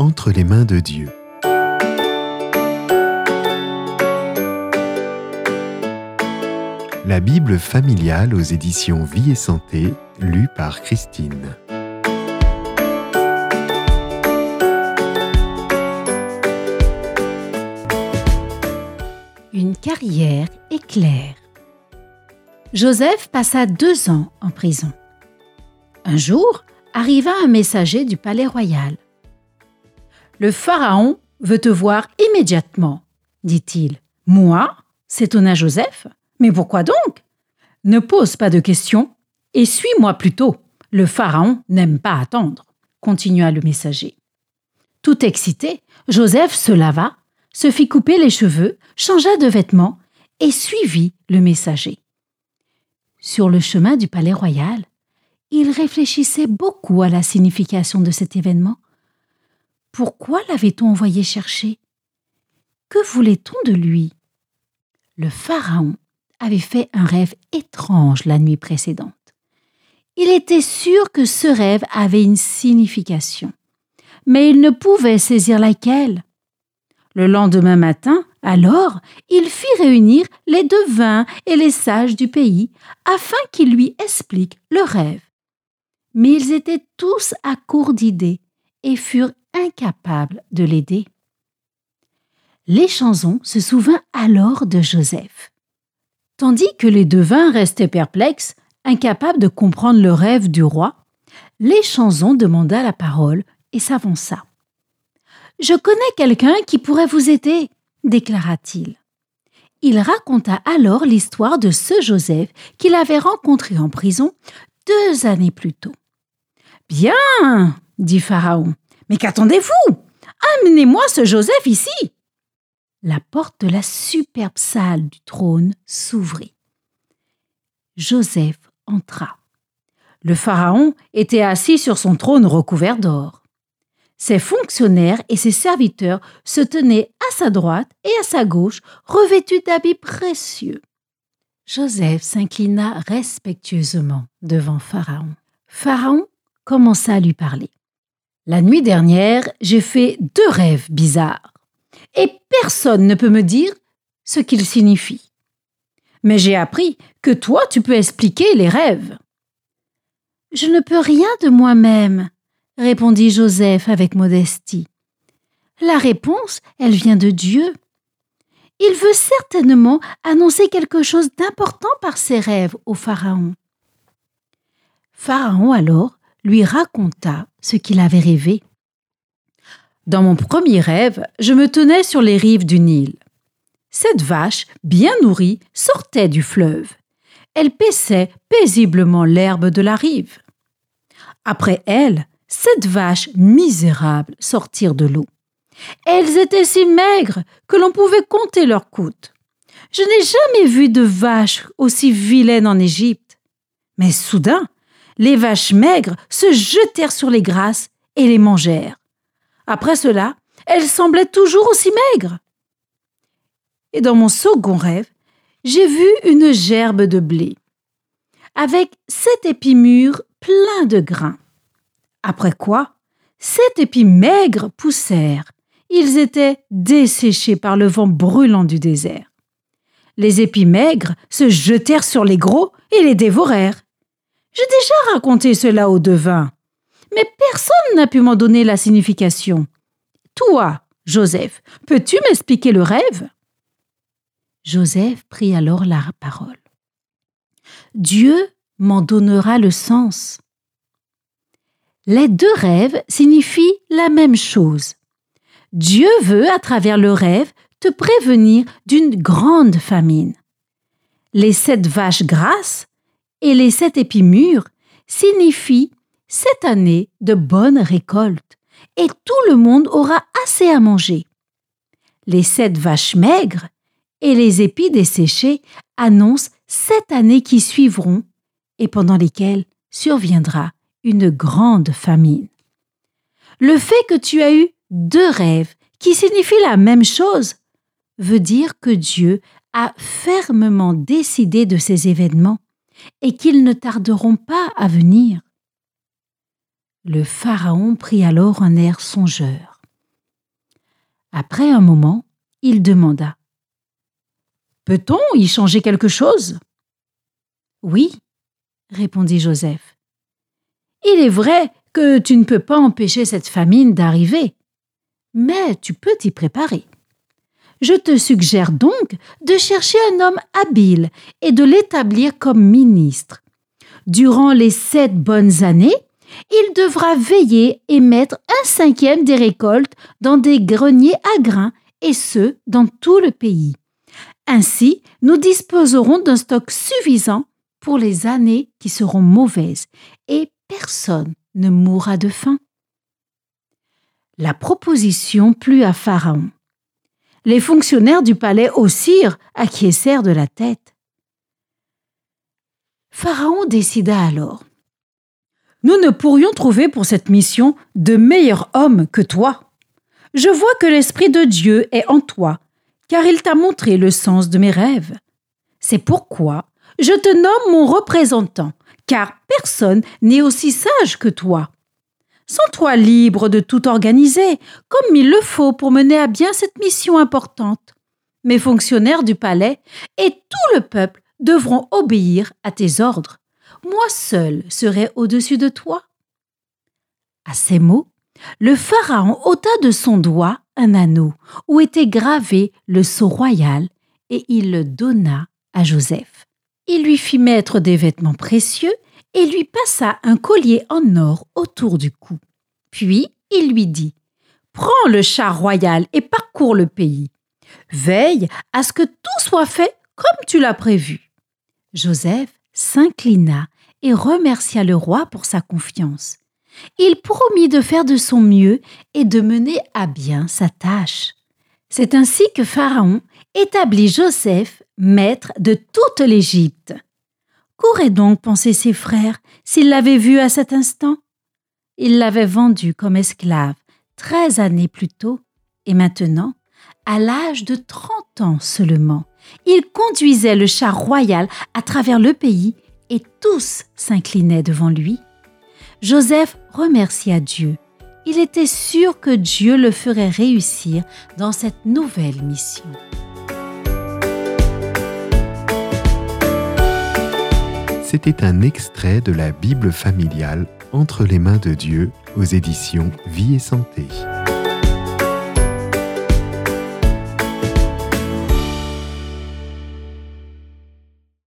entre les mains de Dieu. La Bible familiale aux éditions Vie et Santé, lue par Christine. Une carrière éclair. Joseph passa 2 ans en prison. Un jour, arriva un messager du palais royal. « Le pharaon veut te voir immédiatement, dit-il. »« Moi ?» s'étonna Joseph. « Mais pourquoi donc ? Ne pose pas de questions et suis-moi plutôt. Le pharaon n'aime pas attendre, » continua le messager. Tout excité, Joseph se lava, se fit couper les cheveux, changea de vêtements et suivit le messager. Sur le chemin du palais royal, il réfléchissait beaucoup à la signification de cet événement. Pourquoi l'avait-on envoyé chercher ? Que voulait-on de lui ? Le pharaon avait fait un rêve étrange la nuit précédente. Il était sûr que ce rêve avait une signification, mais il ne pouvait saisir laquelle. Le lendemain matin, alors, il fit réunir les devins et les sages du pays afin qu'ils lui expliquent le rêve. Mais ils étaient tous à court d'idées et furent incapables de l'aider. L'échanson se souvint alors de Joseph. Tandis que les devins restaient perplexes, incapables de comprendre le rêve du roi, l'échanson demanda la parole et s'avança. « Je connais quelqu'un qui pourrait vous aider, » déclara-t-il. Il raconta alors l'histoire de ce Joseph qu'il avait rencontré en prison 2 années plus tôt. « Bien, » dit Pharaon, « mais qu'attendez-vous ? Amenez-moi ce Joseph ici !» La porte de la superbe salle du trône s'ouvrit. Joseph entra. Le pharaon était assis sur son trône recouvert d'or. Ses fonctionnaires et ses serviteurs se tenaient à sa droite et à sa gauche, revêtus d'habits précieux. Joseph s'inclina respectueusement devant Pharaon. Pharaon commença à lui parler. « La nuit dernière, j'ai fait 2 rêves bizarres, et personne ne peut me dire ce qu'ils signifient. Mais j'ai appris que toi, tu peux expliquer les rêves. »« Je ne peux rien de moi-même, » répondit Joseph avec modestie. « La réponse, elle vient de Dieu. Il veut certainement annoncer quelque chose d'important par ses rêves au Pharaon. » Pharaon alors lui raconta ce qu'il avait rêvé. « Dans mon premier rêve, je me tenais sur les rives du Nil. Cette vache, bien nourrie, sortait du fleuve. Elle paissait paisiblement l'herbe de la rive. Après elle, 7 vaches misérables sortirent de l'eau. Elles étaient si maigres que l'on pouvait compter leurs côtes. Je n'ai jamais vu de vaches aussi vilaines en Égypte. Mais soudain, les vaches maigres se jetèrent sur les grasses et les mangèrent. Après cela, elles semblaient toujours aussi maigres. Et dans mon second rêve, j'ai vu une gerbe de blé, avec 7 épis mûrs pleins de grains. Après quoi, 7 épis maigres poussèrent. Ils étaient desséchés par le vent brûlant du désert. Les épis maigres se jetèrent sur les gros et les dévorèrent. J'ai déjà raconté cela aux devins, mais personne n'a pu m'en donner la signification. Toi, Joseph, peux-tu m'expliquer le rêve ? Joseph prit alors la parole. Dieu m'en donnera le sens. Les 2 rêves signifient la même chose. Dieu veut, à travers le rêve, te prévenir d'une grande famine. Les 7 vaches grasses et les 7 épis mûrs signifient cette année de bonnes récoltes et tout le monde aura assez à manger. Les 7 vaches maigres et les épis desséchés annoncent 7 années qui suivront et pendant lesquelles surviendra une grande famine. Le fait que tu as eu 2 rêves qui signifient la même chose veut dire que Dieu a fermement décidé de ces événements et qu'ils ne tarderont pas à venir. Le pharaon prit alors un air songeur. Après un moment, il demanda: « Peut-on y changer quelque chose ?» « Oui, » répondit Joseph. « Il est vrai que tu ne peux pas empêcher cette famine d'arriver, mais tu peux t'y préparer. Je te suggère donc de chercher un homme habile et de l'établir comme ministre. Durant les 7 bonnes années, il devra veiller et mettre 1/5 des récoltes dans des greniers à grains, et ce, dans tout le pays. Ainsi, nous disposerons d'un stock suffisant pour les années qui seront mauvaises, et personne ne mourra de faim. » La proposition plut à Pharaon. Les fonctionnaires du palais aussi acquiescèrent de la tête. Pharaon décida alors: « Nous ne pourrions trouver pour cette mission de meilleur homme que toi. Je vois que l'Esprit de Dieu est en toi, car il t'a montré le sens de mes rêves. C'est pourquoi je te nomme mon représentant, car personne n'est aussi sage que toi. Sens-toi libre de tout organiser, comme il le faut pour mener à bien cette mission importante. Mes fonctionnaires du palais et tout le peuple devront obéir à tes ordres. Moi seul serai au-dessus de toi. » À ces mots, le pharaon ôta de son doigt un anneau où était gravé le sceau royal et il le donna à Joseph. Il lui fit mettre des vêtements précieux et lui passa un collier en or autour du cou. Puis il lui dit: « Prends le char royal et parcours le pays. Veille à ce que tout soit fait comme tu l'as prévu. » Joseph s'inclina et remercia le roi pour sa confiance. Il promit de faire de son mieux et de mener à bien sa tâche. C'est ainsi que Pharaon établit Joseph maître de toute l'Égypte. Qu'auraient donc pensé ses frères s'ils l'avaient vu à cet instant? Ils l'avaient vendu comme esclave 13 années plus tôt, et maintenant, à l'âge de 30 ans seulement, il conduisait le char royal à travers le pays et tous s'inclinaient devant lui. Joseph remercia Dieu. Il était sûr que Dieu le ferait réussir dans cette nouvelle mission. C'était un extrait de la Bible familiale Entre les mains de Dieu aux éditions Vie et Santé.